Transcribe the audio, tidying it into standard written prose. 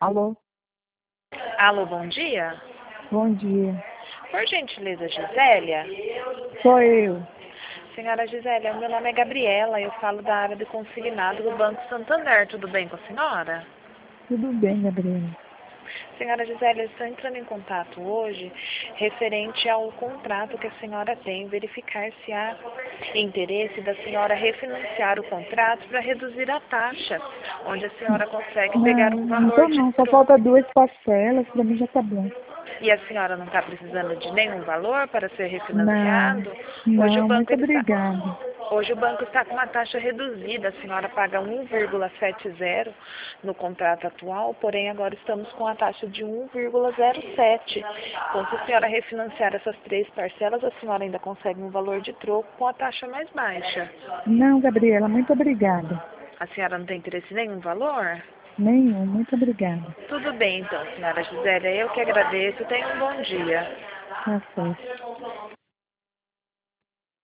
Alô, Alô, bom dia. bom dia. Por gentileza, Gisélia? Sou eu. Senhora Gisélia, meu nome é Gabriela, eu falo da área de consignado do Banco Santander. Tudo bem com a senhora? Tudo bem, Gabriela? Senhora Gisélia, eu estou entrando em contato hoje referente ao contrato que a senhora tem, verificar se há interesse da senhora refinanciar o contrato para reduzir a taxa, onde a senhora consegue pegar Não, um não tô valor de não. Só troco. falta 2 parcelas, pra mim já tá bom. E a senhora não está precisando de nenhum valor para ser Não, refinanciado? Hoje o não, banco muito ele está, obrigada. hoje o banco está com uma taxa reduzida. A senhora paga 1,70 no contrato atual, porém agora estamos com a taxa de 1,07. Então, se a senhora refinanciar essas 3 parcelas, a senhora ainda consegue um valor de troco com a taxa mais baixa. Não, Gabriela, muito obrigada. A senhora não tem interesse em nenhum valor? Nenhum, muito obrigada. Tudo bem então, senhora Gisélia. Eu que agradeço. Tenha um bom dia. Tá certo.